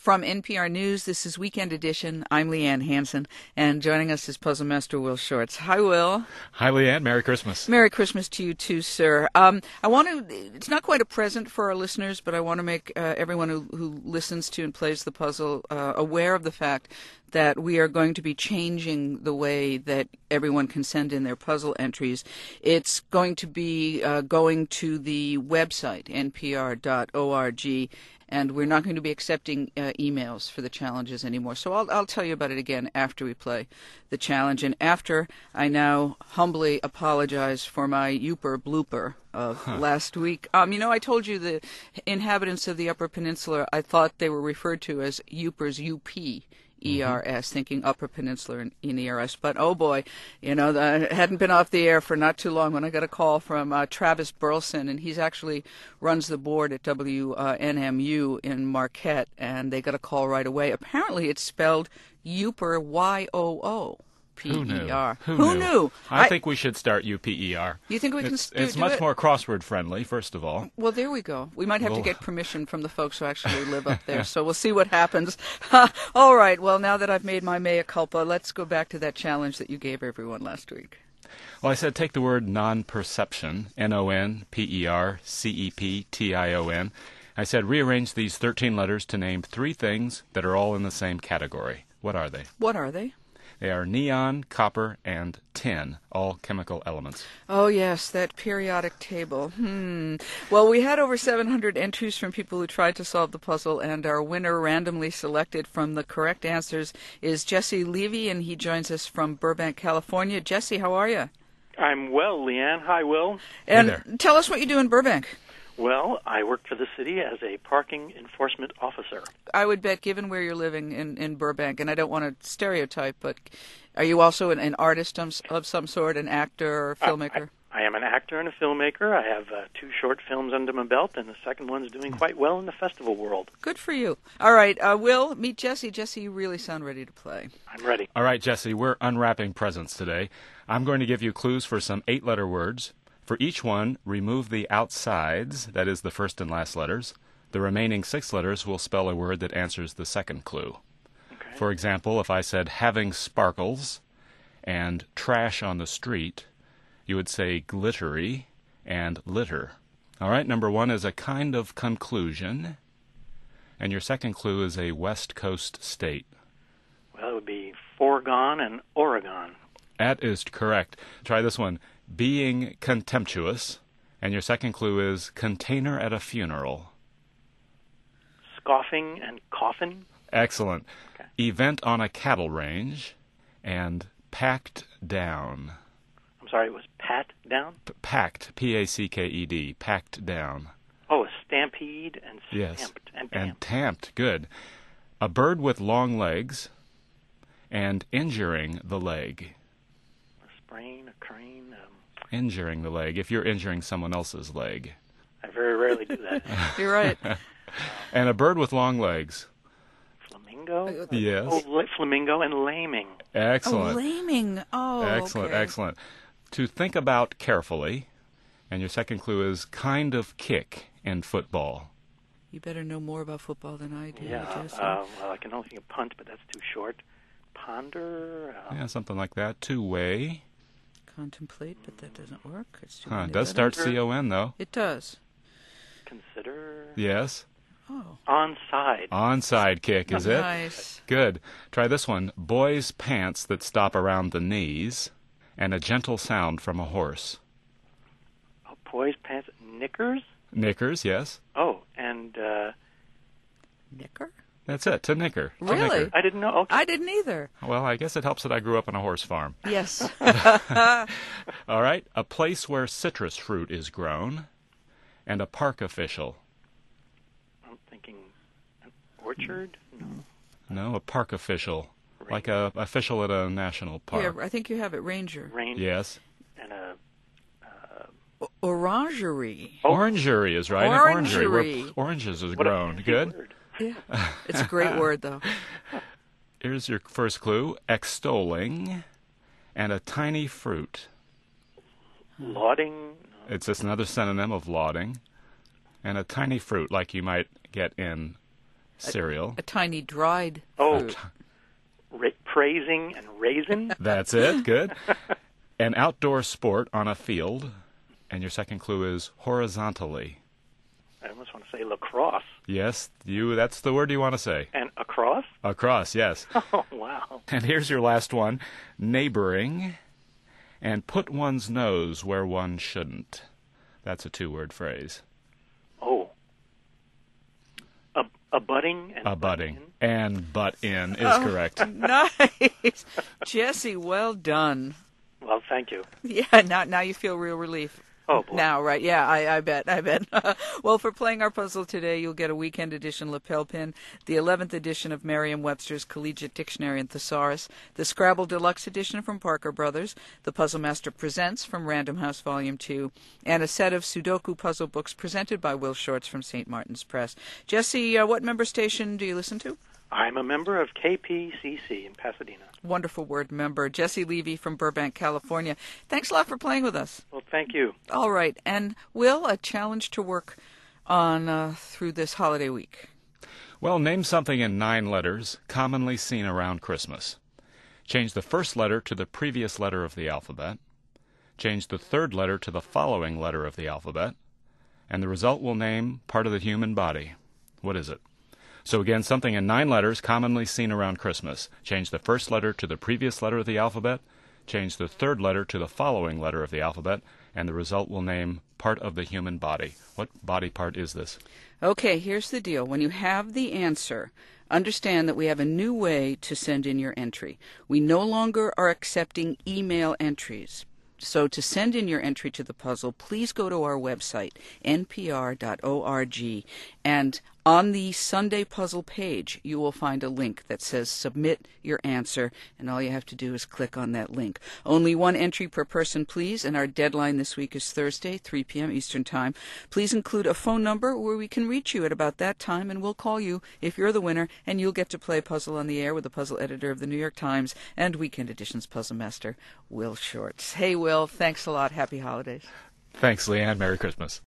From NPR News, this is Weekend Edition. I'm Leanne Hansen, and joining us is Puzzle Master Will Shortz. Hi, Will. Hi, Leanne. Merry Christmas. Merry Christmas to you too, sir. It's not quite a present for our listeners, but I want to make everyone who listens to and plays the puzzle aware of the fact that we are going to be changing the way that everyone can send in their puzzle entries. It's going to be going to the website, npr.org, and we're not going to be accepting emails for the challenges anymore. So I'll tell you about it again after we play the challenge, and after I now humbly apologize for my Yooper blooper of last week. I told you the inhabitants of the Upper Peninsula, I thought they were referred to as Yoopers, U-P. ERS, thinking Upper Peninsula in ERS. But, oh boy, I hadn't been off the air for not too long when I got a call from Travis Burleson, and he's actually runs the board at WNMU in Marquette, and they got a call right away. Apparently it's spelled Yooper, Y-O-O. P-E-R. Who knew? I think we should start UPER. You think we can do it? It's much more crossword friendly, first of all. Well, there we go. We might have to get permission from the folks who actually live up there, so we'll see what happens. All right, well, now that I've made my mea culpa, let's go back to that challenge that you gave everyone last week. Well, I said take the word non-perception, N-O-N-P-E-R-C-E-P-T-I-O-N. I said rearrange these 13 letters to name 3 things that are all in the same category. What are they? What are they? They are neon, copper, and tin, all chemical elements. Oh, yes, that periodic table. Well, we had over 700 entries from people who tried to solve the puzzle, and our winner randomly selected from the correct answers is Jesse Levy, and he joins us from Burbank, California. Jesse, how are you? I'm well, Leanne. Hi, Will. And hey there. Tell us what you do in Burbank. Well, I work for the city as a parking enforcement officer. I would bet, given where you're living in Burbank, and I don't want to stereotype, but are you also an artist of some sort, an actor or filmmaker? I am an actor and a filmmaker. I have 2 short films under my belt, and the second one's doing quite well in the festival world. Good for you. All right, Will, meet Jesse. Jesse, you really sound ready to play. I'm ready. All right, Jesse, we're unwrapping presents today. I'm going to give you clues for some 8-letter words. For each one, remove the outsides, that is the first and last letters. The remaining 6 letters will spell a word that answers the second clue. Okay. For example, if I said having sparkles and trash on the street, you would say glittery and litter. All right, number 1 is a kind of conclusion, and your second clue is a West Coast state. Well, it would be Foregone and Oregon. That is correct. Try this one. Being contemptuous, and your second clue is container at a funeral. Scoffing and coffin. Excellent. Okay. Event on a cattle range, and packed down. I'm sorry, it was pat down? Packed, P-A-C-K-E-D, packed down. Oh, a stampede and Yes. stamped. And And tamped, good. A bird with long legs, and injuring the leg. A sprain, a crane. Injuring the leg, if you're injuring someone else's leg. I very rarely do that. You're right. And a bird with long legs. Flamingo? Yes. Oh, flamingo and laming. Excellent. Oh, laming. Oh, Excellent, okay. excellent. To think about carefully, and your second clue is kind of kick in football. You better know more about football than I do, Yeah. Jesse. Well, I can only think of punt, but that's too short. Ponder. Yeah, something like that. To weigh. Contemplate, but that doesn't work. It's too It many does letters. start C-O-N, though. It does. Consider. Yes. Oh. Onside. Onside kick, is it? Nice. Good. Try this one. Boys' pants that stop around the knees, and a gentle sound from a horse. Oh, boys' pants. Knickers? Knickers, yes. Oh, and Knicker? That's it, to knicker. To Really? knicker. I didn't know. Okay. I didn't either. Well, I guess it helps that I grew up on a horse farm. Yes. All right. A place where citrus fruit is grown, and a park official. I'm thinking an orchard? No. No, a park official. Like a official at a national park. Yeah, I think you have it. Ranger. Rain. Yes. And a Orangery. Orangery is right. An orangery. Orangery. Where oranges is what a grown. fancy Good. word. Yeah. It's a great word, though. Here's your first clue. Extolling, and a tiny fruit. Lauding. No. It's just another synonym of lauding. And a tiny fruit, like you might get in cereal. A tiny dried Oh, fruit. praising and raisin. That's it. Good. An outdoor sport on a field. And your second clue is horizontally. I almost want to say lacrosse. Yes, that's the word you want to say. And across? Across, yes. Oh, wow. And here's your last one. Neighboring. And put one's nose where one shouldn't. That's a two-word phrase. Oh. Abutting and Abutting. in? And butt in is correct. Nice. Jesse, well done. Well, thank you. Yeah, now you feel real relief. Oh, boy. Now, right. Yeah, I bet. Well, for playing our puzzle today, you'll get a weekend edition lapel pin, the 11th edition of Merriam-Webster's Collegiate Dictionary and Thesaurus, the Scrabble Deluxe edition from Parker Brothers, the Puzzle Master Presents from Random House Volume 2, and a set of Sudoku puzzle books presented by Will Shortz from St. Martin's Press. Jesse, what member station do you listen to? I'm a member of KPCC in Pasadena. Wonderful word, member. Jesse Levy from Burbank, California. Thanks a lot for playing with us. Well, thank you. All right. And, Will, a challenge to work on through this holiday week. Well, name something in 9 letters commonly seen around Christmas. Change the first letter to the previous letter of the alphabet. Change the third letter to the following letter of the alphabet. And the result will name part of the human body. What is it? So again, something in 9 letters commonly seen around Christmas. Change the first letter to the previous letter of the alphabet. Change the third letter to the following letter of the alphabet. And the result will name part of the human body. What body part is this? Okay, here's the deal. When you have the answer, understand that we have a new way to send in your entry. We no longer are accepting email entries. So to send in your entry to the puzzle, please go to our website, npr.org, and on the Sunday Puzzle page, you will find a link that says Submit Your Answer, and all you have to do is click on that link. Only 1 entry per person, please, and our deadline this week is Thursday, 3 p.m. Eastern Time. Please include a phone number where we can reach you at about that time, and we'll call you if you're the winner, and you'll get to play Puzzle on the Air with the puzzle editor of the New York Times and Weekend Edition's puzzle master, Will Shortz. Hey, Will, thanks a lot. Happy holidays. Thanks, Leanne. Merry Christmas.